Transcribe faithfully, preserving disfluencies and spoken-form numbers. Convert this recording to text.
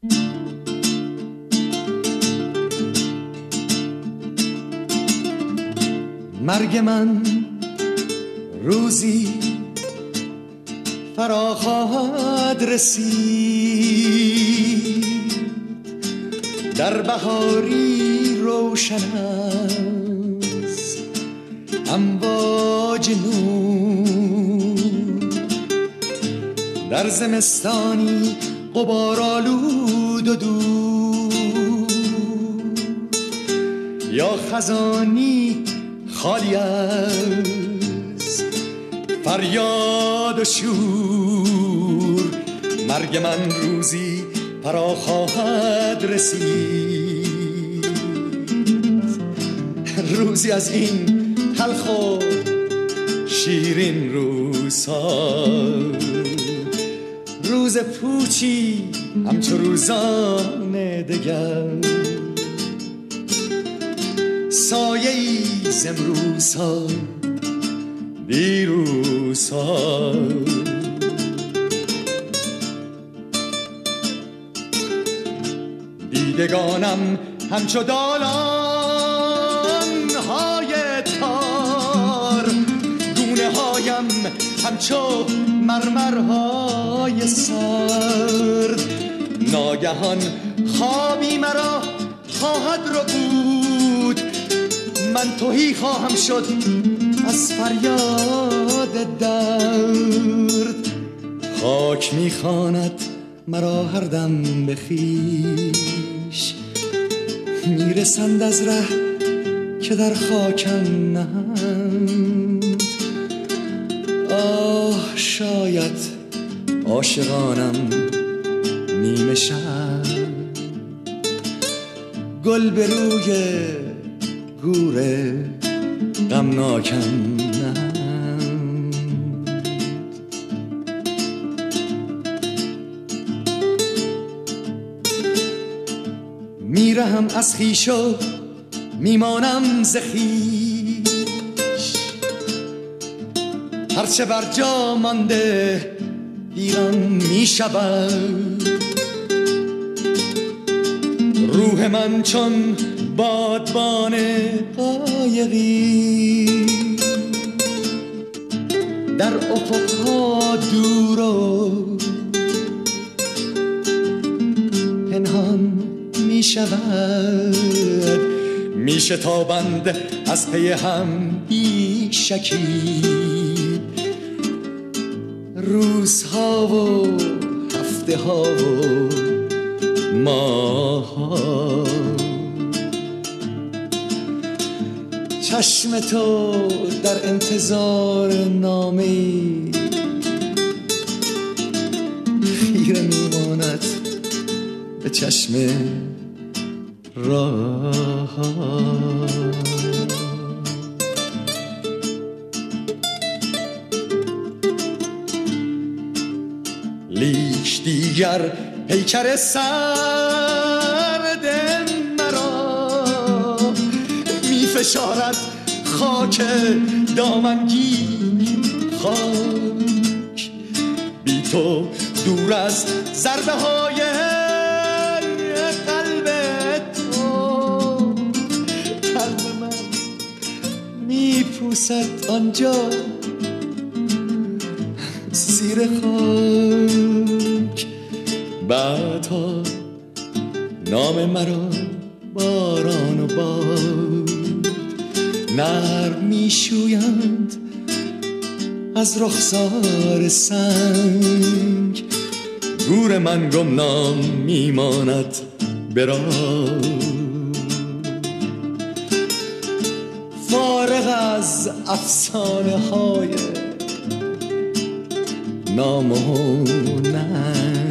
مرگ من روزی فرا خواهد رسید، در بهاری روشن است امواج نور، در زمستانی غبارآلود و دور، یا خزانی خالی از فریاد و شور. مرگ من روزی فرا خواهد رسید، روزی از این تلخ و شیرین روزها، روز پوچی همچو روزان دگر، سایه‌ای ز امروزها دیروزها. دیدگانم همچو دالان‌های تار، گونه هایم همچو مرمرهای سرد، ناگهان خوابی مرا خواهد ربود، من تهی خواهم شد از فریاد درد. خاک میخواند مرا هر دم به خویش، میرسند از ره که در خاکم نهند. آه شاید عاشقانم نیمه شب گل به روی گور غمناکم نهند. میرهم از خویش و میمانم ز خویش، هرچه بر جا مانده ویران میشود. روح من چون بادبان قایقی در افقها دور و پنهان می شود، می شتابند از پی هم بی شکیب روزها و هفته ها و ماه ها. چشم تو در انتظار نامه‌ای خیره میماند به چشم راه. لیک دیگر پیکر سرد مرا می فشارد خاک دامنگیر خاک، بی تو دور از ضربه های قلب تو. قلب من می پوسد آنجا زیر خاک، بعدها نام مرا باران و باد نرم می شویند از رخسار سنگ. گور من گمنام می ماند به راه، فارغ از افسانه های نام و نه.